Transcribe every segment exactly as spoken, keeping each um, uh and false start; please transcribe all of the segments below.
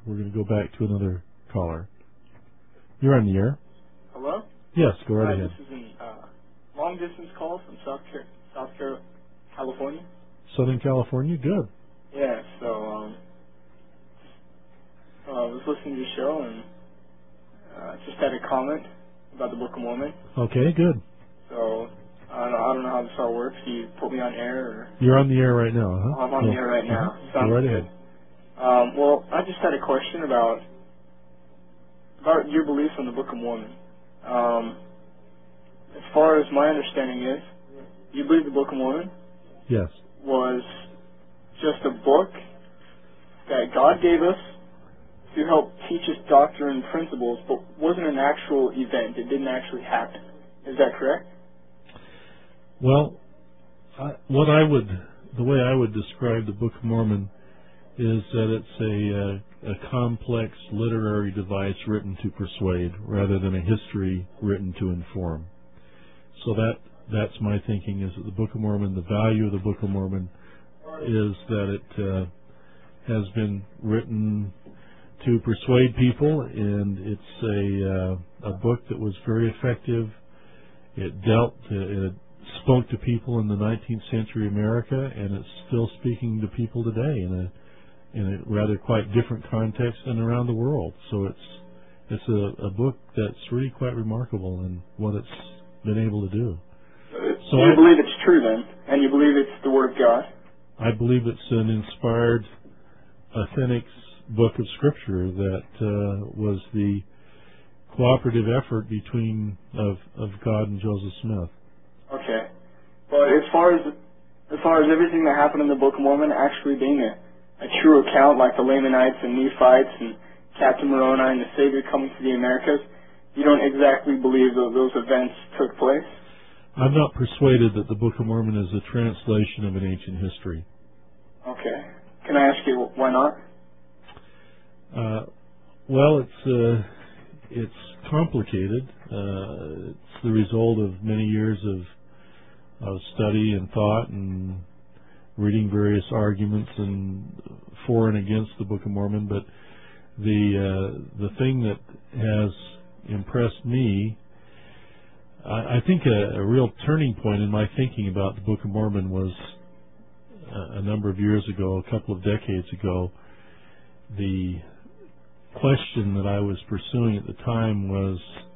We're going to go back to another caller. You're on the air. Hello? Yes, go right Hi, ahead. this is a uh, long-distance call from South, Car- South Car- California. Southern California? Good. Yeah, so um, uh, I was listening to your show and uh, just had a comment about the Book of Mormon. Okay, good. So I don't know, I don't know how this all works. You put me on air? Or You're on the air right now, huh? I'm on Go. the air right now. Uh-huh. Sounds Go right good. ahead. Um, well, I just had a question about about your beliefs on the Book of Mormon. Um, as far as my understanding is, you believe the Book of Mormon Yes. was just a book that God gave us to help teach us doctrine and principles, but wasn't an actual event. It didn't actually happen. Is that correct? Well, I, what I would, the way I would describe the Book of Mormon is that it's a, uh, a complex literary device written to persuade rather than a history written to inform. So that that's my thinking, is that the Book of Mormon, the value of the Book of Mormon is that it uh, has been written to persuade people, and it's a, uh, a book that was very effective. It dealt, uh, it spoke to people in the nineteenth century America, and it's still speaking to people today in a in a rather quite different context and around the world. So it's it's a, a book that's really quite remarkable in what it's been able to do. So you I, believe it's true then, and you believe it's the Word of God? I believe it's an inspired, authentic book of Scripture that uh, was the cooperative effort between of, of God and Joseph Smith. Okay, but as far as as far as everything that happened in the Book of Mormon actually being a a true account, like the Lamanites and Nephites and Captain Moroni and the Savior coming to the Americas, you don't exactly believe that those events took place? I'm not persuaded that the Book of Mormon is a translation of an ancient history. Okay. Can I ask you why not? Uh, well, it's uh, it's complicated. Uh, it's the result of many years of of study and thought and reading various arguments and for and against the Book of Mormon. But the uh, the thing that has impressed me, I, I think a, a real turning point in my thinking about the Book of Mormon was a, a number of years ago, a couple of decades ago. The question that I was pursuing at the time was,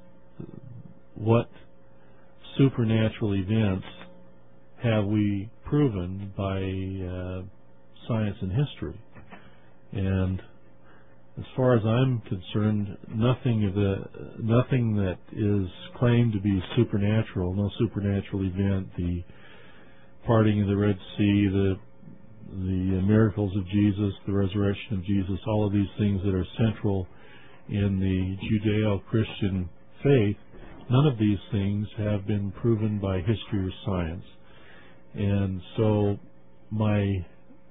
what supernatural events have we proven by uh, science and history? And as far as I'm concerned, nothing of the nothing that is claimed to be supernatural, no supernatural event, the parting of the Red Sea, the the miracles of Jesus, the resurrection of Jesus, all of these things that are central in the Judeo-Christian faith, none of these things have been proven by history or science. And so my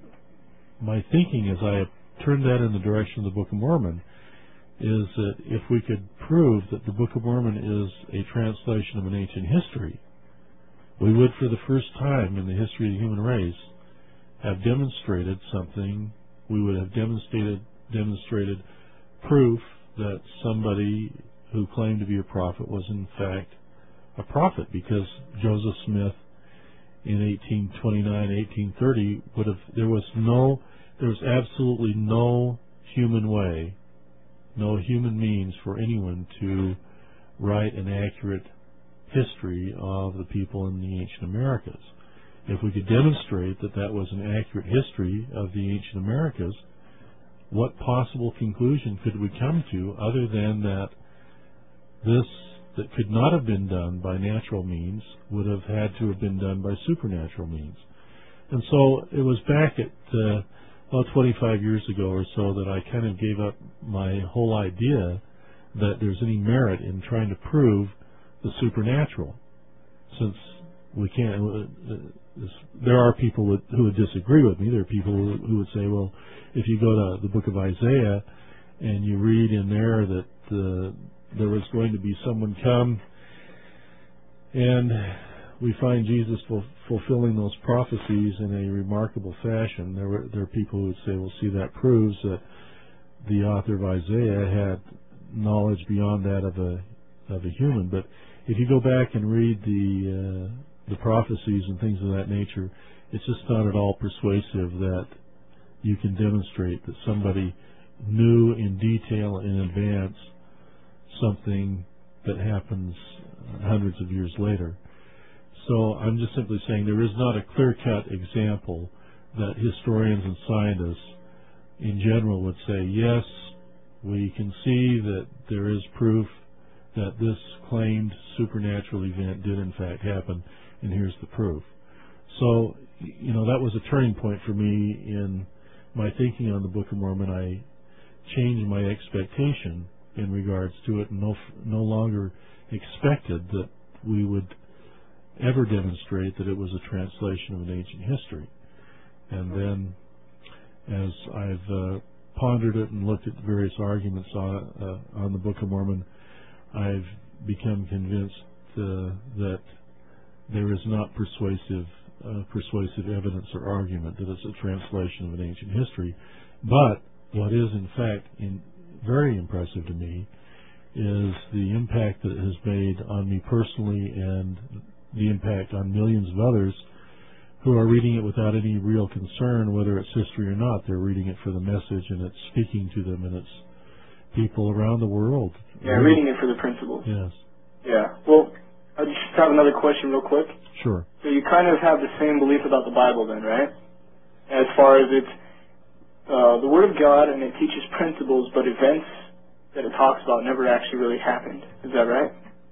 my thinking as I turned that in the direction of the Book of Mormon is that if we could prove that the Book of Mormon is a translation of an ancient history, we would, for the first time in the history of the human race, have demonstrated something. We would have demonstrated demonstrated proof that somebody who claimed to be a prophet was in fact a prophet, because Joseph Smith in eighteen twenty-nine, eighteen thirty would have there was no there was absolutely no human way, no human means for anyone to write an accurate history of the people in the ancient Americas. If we could demonstrate that that was an accurate history of the ancient Americas, what possible conclusion could we come to other than that this that could not have been done by natural means would have had to have been done by supernatural means? And so it was back at uh, well, twenty-five years ago or so that I kind of gave up my whole idea that there's any merit in trying to prove the supernatural, since we can't. Uh, there are people would, who would disagree with me. There are people who, who would say, well, if you go to the book of Isaiah and you read in there that uh, there was going to be someone come, and we find Jesus ful- fulfilling those prophecies in a remarkable fashion, there were there are people who would say, well, see, that proves that the author of Isaiah had knowledge beyond that of a of a human. But if you go back and read the uh, the prophecies and things of that nature, it's just not at all persuasive that you can demonstrate that somebody knew in detail in advance something that happens hundreds of years later. So I'm just simply saying there is not a clear-cut example that historians and scientists in general would say, yes, we can see that there is proof that this claimed supernatural event did in fact happen, and here's the proof. So, you know, that was a turning point for me in my thinking on the Book of Mormon. I changed my expectation in regards to it, and no, no longer expected that we would ever demonstrate that it was a translation of an ancient history. And then, as I've uh, pondered it and looked at various arguments on, uh, on the Book of Mormon, I've become convinced uh, that there is not persuasive uh, persuasive evidence or argument that it's a translation of an ancient history. But what is, in fact, in, very impressive to me is the impact that it has made on me personally and the impact on millions of others who are reading it without any real concern whether it's history or not. They're reading it for the message, and it's speaking to them, and it's people around the world. Yeah, reading it for the principles. Yes. Yeah. Well, I just have another question real quick. Sure. So you kind of have the same belief about the Bible then, right? As far as it's uh, the Word of God, and it teaches principles, but events that it talks about never actually really happened. Is that right?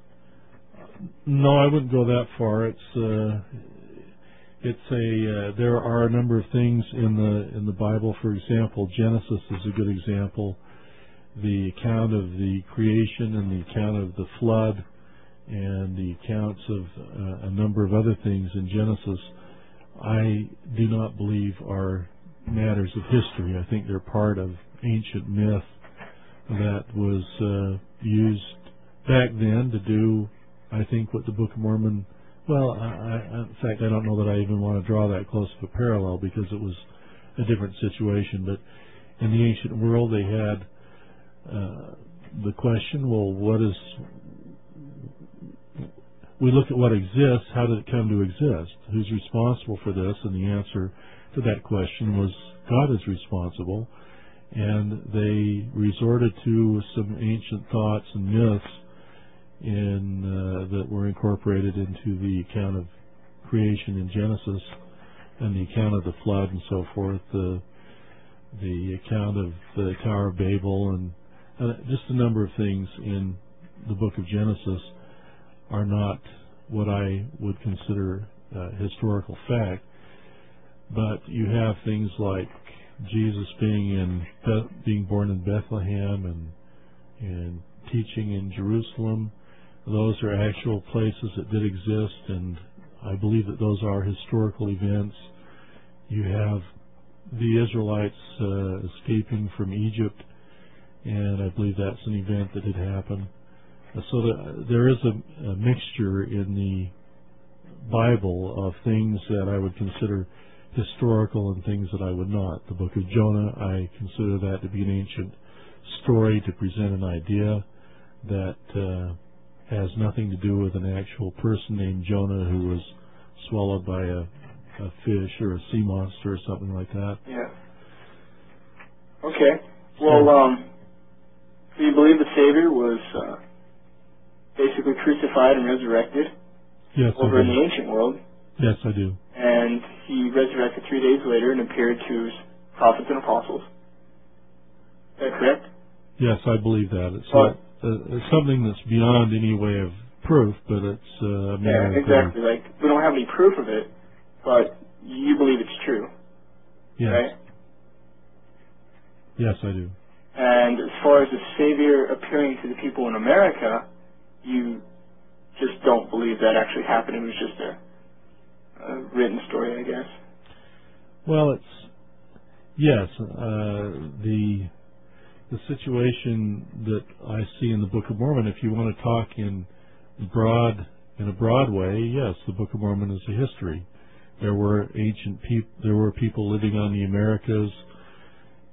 No, I wouldn't go that far. It's uh, it's a uh, there are a number of things in the in the Bible. For example, Genesis is a good example. The account of the creation and the account of the flood and the accounts of uh, a number of other things in Genesis, I do not believe are matters of history. I think they're part of ancient myth that was uh, used back then to do, I think, what the Book of Mormon, well, I, I, in fact, I don't know that I even want to draw that close of a parallel because it was a different situation. But in the ancient world, they had uh, the question, well, what is, we look at what exists, how did it come to exist? Who's responsible for this? And the answer to that question was God is responsible. And they resorted to some ancient thoughts and myths in uh, that were incorporated into the account of creation in Genesis and the account of the flood and so forth, the the account of the Tower of Babel, and uh, just a number of things in the book of Genesis are not what I would consider uh, historical fact. But you have things like Jesus being in Beth- being born in Bethlehem and and teaching in Jerusalem. Those are actual places that did exist, and I believe that those are historical events. You have the Israelites uh, escaping from Egypt, and I believe that's an event that did happen. Uh, so the, there is a, a mixture in the Bible of things that I would consider historical and things that I would not. The book of Jonah, I consider that to be an ancient story to present an idea that uh, has nothing to do with an actual person named Jonah who was swallowed by a, a fish or a sea monster or something like that. Yeah. Okay. Well, um, do you believe the Savior was uh, basically crucified and resurrected yes, over I in do. the ancient world? Yes, I do. And he resurrected three days later and appeared to his prophets and apostles. Is that correct? Yes, I believe that. It's, But, a, a, it's something that's beyond any way of proof, but it's uh, a matter yeah, of exactly. belief. Like, we don't have any proof of it, but you believe it's true, Yes. right? Yes, I do. And as far as the Savior appearing to the people in America, you just don't believe that actually happened. It was just a, a written story, I guess. Well, it's yes. Uh, the the situation that I see in the Book of Mormon, if you want to talk in broad in a broad way, yes, the Book of Mormon is a history. There were ancient people. There were people living on the Americas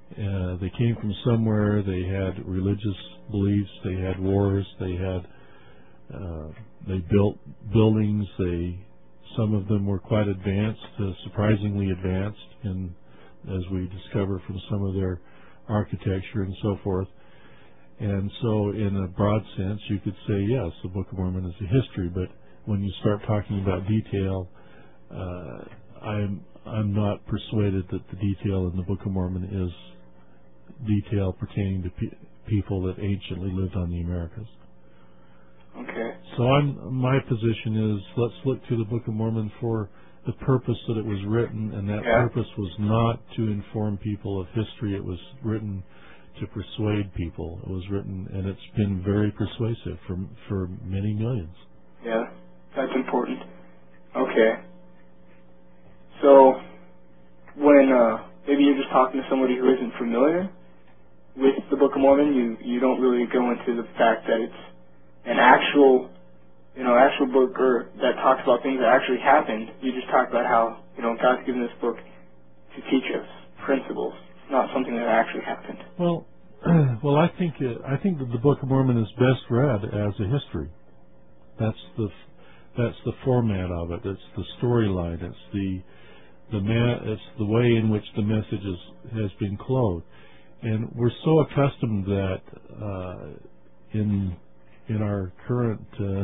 Uh, they came from somewhere. They had religious beliefs. They had wars. They had uh, they built buildings. They some of them were quite advanced, uh, surprisingly advanced, and as we discover from some of their architecture and so forth. And so, in a broad sense, you could say yes, the Book of Mormon is a history. But when you start talking about detail, uh, I'm I'm not persuaded that the detail in the Book of Mormon is detail pertaining to pe- people that anciently lived on the Americas. Okay. So I'm, my position is, let's look to the Book of Mormon for the purpose that it was written, and that yeah. purpose was not to inform people of history. It was written to persuade people. It was written, and it's been very persuasive for for many millions. Yeah, that's important. Okay. So, when uh, maybe you're just talking to somebody who isn't familiar with the Book of Mormon, you, you don't really go into the fact that it's an actual, you know, actual book or that talks about things that actually happened. You just talk about how, you know, God's given this book to teach us principles, not something that actually happened. Well, well, I think uh, I think that the Book of Mormon is best read as a history. That's the that's the format of it. It's the storyline. It's the the ma- it's the way in which the message is, has been clothed. And we're so accustomed that uh, in in our current uh,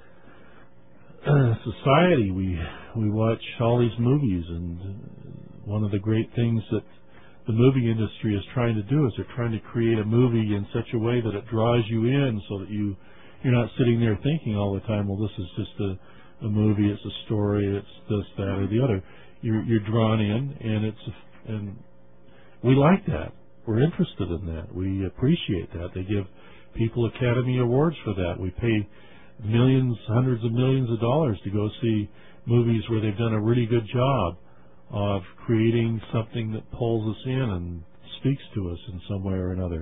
society, we we watch all these movies, and one of the great things that the movie industry is trying to do is they're trying to create a movie in such a way that it draws you in, so that you you're not sitting there thinking all the time, well, this is just a, a movie, it's a story, it's this, that, or the other. You're you're drawn in, and it's and we like that. We're interested in that. We appreciate that. They give people Academy Awards for that. We pay millions, hundreds of millions of dollars to go see movies where they've done a really good job of creating something that pulls us in and speaks to us in some way or another.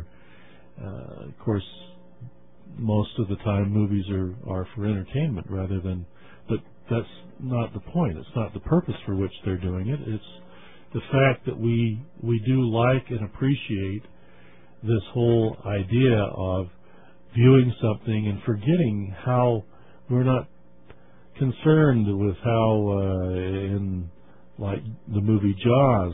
Uh, of course, most of the time movies are, are for entertainment rather than, but that's not the point. It's not the purpose for which they're doing it. It's the fact that we we do like and appreciate this whole idea of viewing something and forgetting how we're not concerned with how uh, in like the movie Jaws,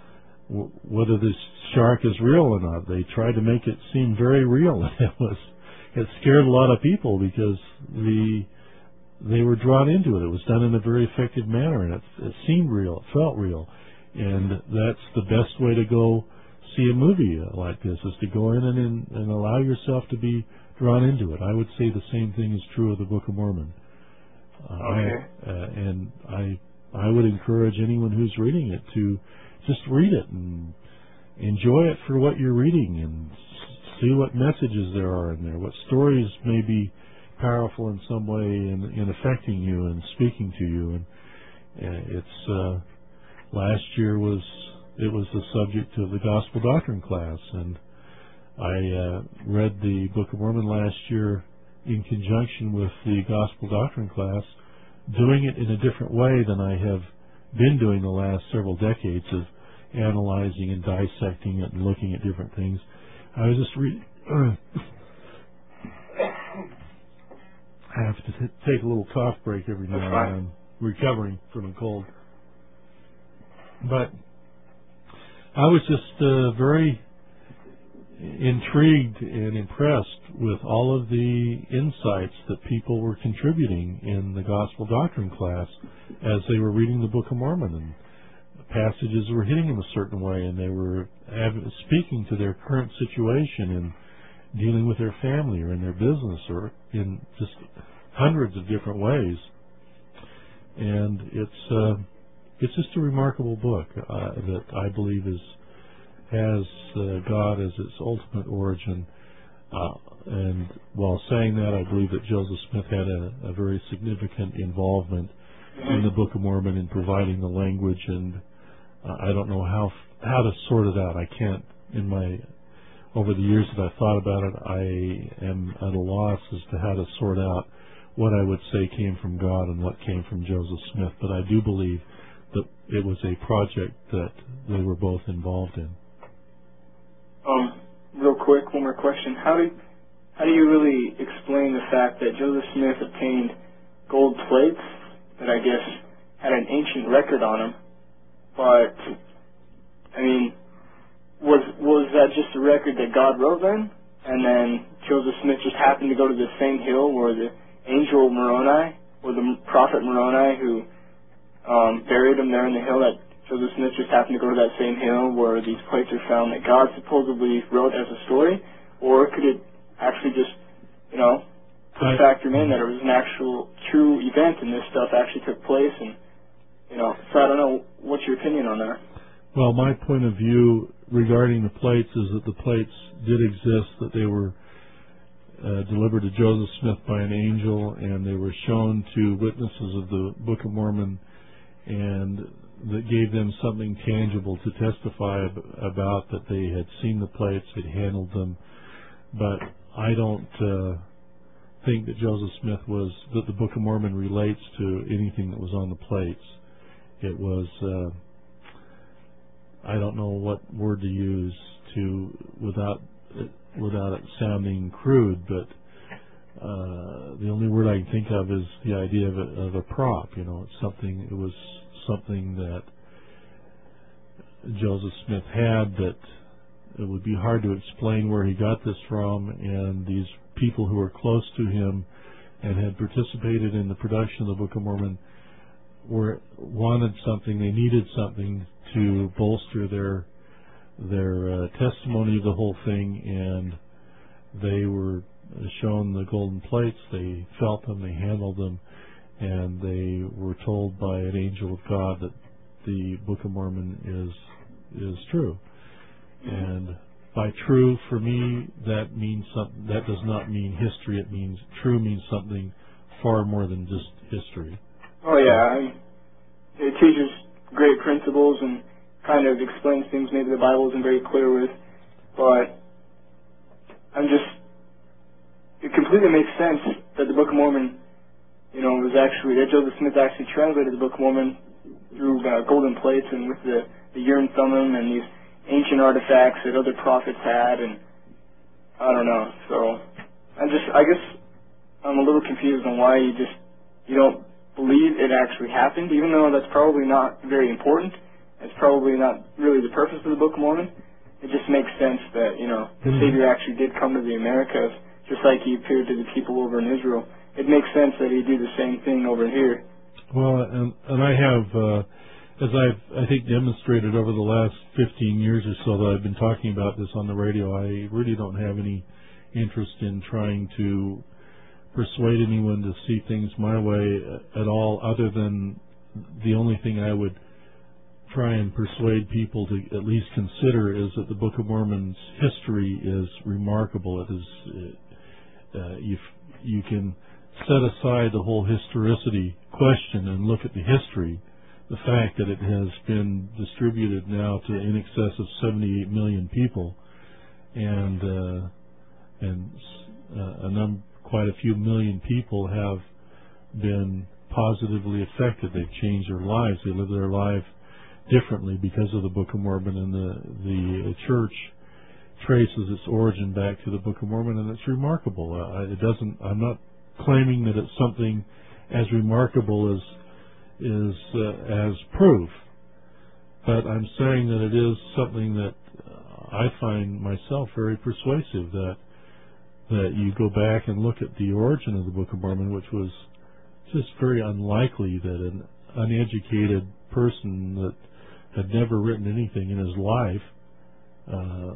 w- whether this shark is real or not. They tried to make it seem very real. It was it scared a lot of people because the they were drawn into it. It was done in a very effective manner, and it, it seemed real. It felt real. And that's the best way to go see a movie like this, is to go in and, and allow yourself to be drawn into it. I would say the same thing is true of the Book of Mormon. Uh, okay. I, uh, and I I would encourage anyone who's reading it to just read it and enjoy it for what you're reading, and see what messages there are in there, what stories may be powerful in some way in, in affecting you and speaking to you. And uh, it's uh, last year was it was the subject of the Gospel Doctrine class, and I uh, read the Book of Mormon last year in conjunction with the Gospel Doctrine class, doing it in a different way than I have been doing the last several decades of analyzing and dissecting it and looking at different things. I was just reading. I have to t- take a little cough break every now and then. I'm recovering from a cold. But I was just uh, very intrigued and impressed with all of the insights that people were contributing in the Gospel Doctrine class as they were reading the Book of Mormon, and passages were hitting them a certain way, and they were av- speaking to their current situation and dealing with their family or in their business or in just hundreds of different ways. And it's uh, it's just a remarkable book uh, that I believe is has uh, God as its ultimate origin. Uh, and while saying that, I believe that Joseph Smith had a, a very significant involvement in the Book of Mormon in providing the language, and uh, I don't know how how to sort it out. I can't, in my, over the years that I've thought about it, I am at a loss as to how to sort out what I would say came from God and what came from Joseph Smith, but I do believe that it was a project that they were both involved in. Um, real quick, one more question. How do how do you really explain the fact that Joseph Smith obtained gold plates that I guess had an ancient record on them, but I mean, was was that just a record that God wrote then, and then Joseph Smith just happened to go to the same hill where the angel Moroni, or the prophet Moroni, who um, buried him there in the hill, that Joseph Smith just happened to go to that same hill where these plates are found that God supposedly wrote as a story? Or could it actually just, you know, I, factor in that it was an actual true event and this stuff actually took place? And, you know, so I don't know, what's your opinion on that? well, my point of view regarding the plates is that the plates did exist, that they were uh, delivered to Joseph Smith by an angel, and they were shown to witnesses of the Book of Mormon, and that gave them something tangible to testify ab- about, that they had seen the plates, had handled them. But I don't uh, think that Joseph Smith was, that the Book of Mormon relates to anything that was on the plates. It was, uh, I don't know what word to use to, without it, without it sounding crude, but uh, the only word I can think of is the idea of a, of a prop. You know, it's something, it was something that Joseph Smith had that it would be hard to explain where he got this from, and these people who were close to him and had participated in the production of the Book of Mormon were wanted something, they needed something to bolster their their uh, testimony of the whole thing, and they were shown the golden plates, they felt them, they handled them, and they were told by an angel of God that the Book of Mormon is is true. And by true, for me, that means something. That does not mean history. It means true means something far more than just history. Oh yeah, I mean, it teaches great principles and kind of explains things maybe the Bible isn't very clear with. But I'm just, it completely makes sense that the Book of Mormon, you know, was actually, that Joseph Smith actually translated the Book of Mormon through uh, golden plates and with the, the Urim Thummim and these ancient artifacts that other prophets had, and I don't know. So I'm just, I guess I'm a little confused on why you just, you don't believe it actually happened, even though that's probably not very important. It's probably not really the purpose of the Book of Mormon. It just makes sense that, you know, the Mm-hmm. Savior actually did come to the Americas, just like he appeared to the people over in Israel. It makes sense that he'd do the same thing over here. Well, and, and I have, uh, as I've, I think, demonstrated over the last fifteen years or so that I've been talking about this on the radio, I really don't have any interest in trying to persuade anyone to see things my way at all, other than the only thing I would try and persuade people to at least consider is that the Book of Mormon's history is remarkable. It is, uh, you, you can set aside the whole historicity question and look at the history, the fact that it has been distributed now to in excess of seventy-eight million people, and uh, and uh, a num- quite a few million people have been positively affected. They've changed their lives. They live their life differently because of the Book of Mormon, and the the church traces its origin back to the Book of Mormon, and it's remarkable. Uh, it doesn't. I'm not claiming that it's something as remarkable as is uh, as proof, but I'm saying that it is something that uh, I find myself very persuasive. That that you go back and look at the origin of the Book of Mormon, which was just very unlikely that an uneducated person that had never written anything in his life, uh,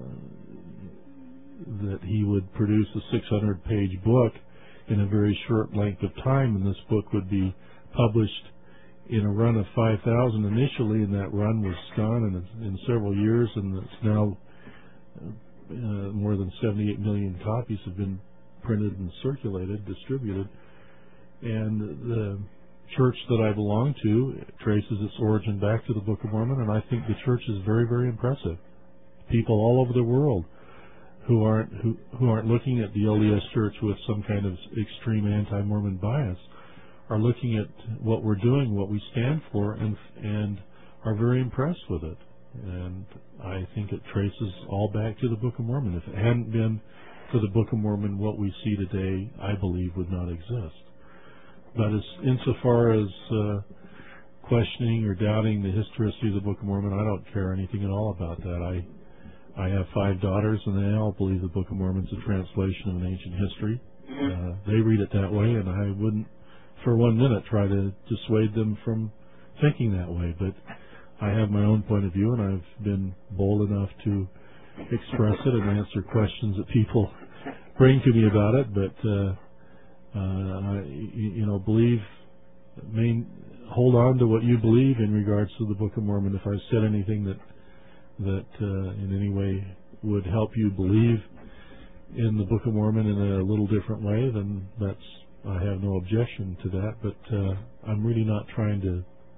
that he would produce a six hundred page book in a very short length of time, and this book would be published in a run of five thousand initially, and that run was gone in, in several years, and it's now uh, more than seventy-eight million copies have been printed and circulated, distributed, and the church that I belong to traces its origin back to the Book of Mormon, and I think the church is very, very impressive. People all over the world who aren't who, who aren't looking at the L D S Church with some kind of extreme anti-Mormon bias are looking at what we're doing, what we stand for, and and are very impressed with it. and I think it traces all back to the Book of Mormon. If it hadn't been for the Book of Mormon, what we see today, I believe, would not exist. But as insofar as uh, questioning or doubting the historicity of the Book of Mormon, I don't care anything at all about that. I I have five daughters, and they all believe the Book of Mormon is a translation of an ancient history. Mm-hmm. Uh, they read it that way, and I wouldn't, for one minute, try to dissuade them from thinking that way. But I have my own point of view, and I've been bold enough to express it and answer questions that people bring to me about it. But uh, uh, you, you know, believe, main, hold on to what you believe in regards to the Book of Mormon. If I said anything that that uh, in any way would help you believe in the Book of Mormon in a little different way, then that's, I have no objection to that. But uh, I'm really not trying to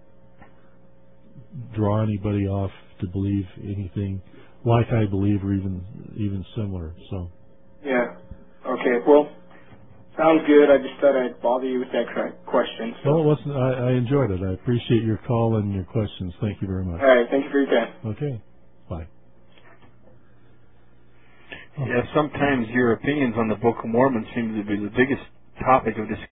draw anybody off to believe anything like I believe, or even even similar. So. Yeah. Okay. Well, sounds good. I just thought I'd bother you with that correct question. So. Well, it wasn't. I, I enjoyed it. I appreciate your call and your questions. Thank you very much. All right. Thank you for your time. Okay. Bye. Yeah, sometimes your opinions on the Book of Mormon seem to be the biggest topic of discussion.